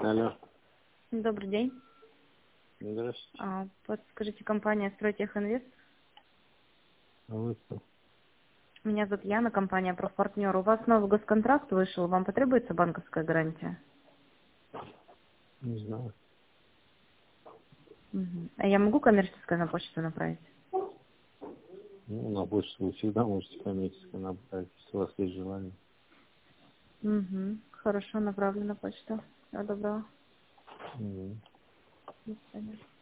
Алло. Добрый день. Здравствуйте. Подскажите, компания «Стройтехинвест». А вы кто? Меня зовут Яна, компания «Профпартнер». У вас новый госконтракт вышел, вам потребуется банковская гарантия? Не знаю. Мгм. А я могу коммерческое на почту направить? Ну, на почту вы всегда можете коммерчески направить, если у вас есть желание. Угу. Хорошо, направлю на почту. Всего доброго. Мгм. До свидания.